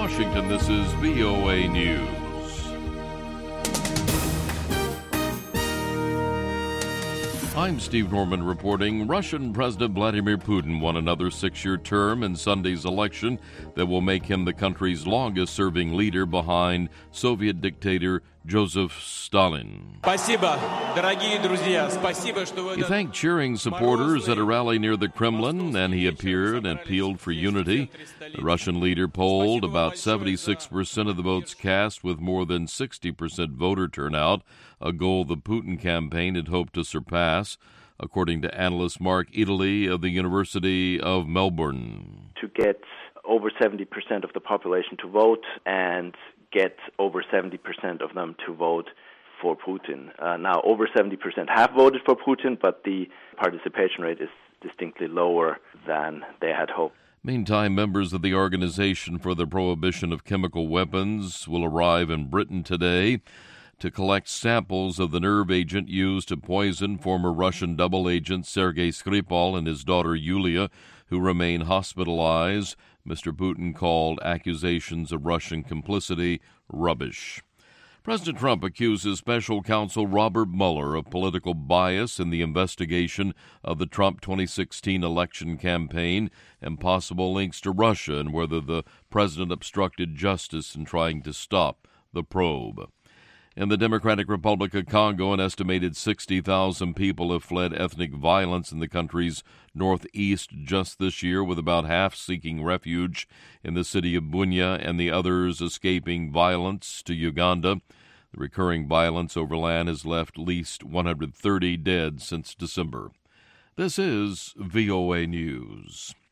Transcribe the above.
Washington, this is VOA News. I'm Steve Norman reporting. Russian President Vladimir Putin won another 6-year term in Sunday's election that will make him the country's longest-serving leader behind Soviet dictator Joseph Stalin. He thanked cheering supporters at a rally near the Kremlin, and he appeared and appealed for unity. The Russian leader polled about 76% of the votes cast with more than 60% voter turnout, a goal the Putin campaign had hoped to surpass, according to analyst Mark Italy of the University of Melbourne. To get over 70% of the population to vote and get over 70% of them to vote for Putin. Now, over 70% have voted for Putin, but the participation rate is distinctly lower than they had hoped. Meantime, members of the Organization for the Prohibition of Chemical Weapons will arrive in Britain today to collect samples of the nerve agent used to poison former Russian double agent Sergei Skripal and his daughter Yulia, who remain hospitalized. Mr. Putin called accusations of Russian complicity rubbish. President Trump accuses special counsel Robert Mueller of political bias in the investigation of the Trump 2016 election campaign and possible links to Russia and whether the president obstructed justice in trying to stop the probe. In the Democratic Republic of Congo, an estimated 60,000 people have fled ethnic violence in the country's northeast just this year, with about half seeking refuge in the city of Bunia and the others escaping violence to Uganda. The recurring violence over land has left at least 130 dead since December. This is VOA News.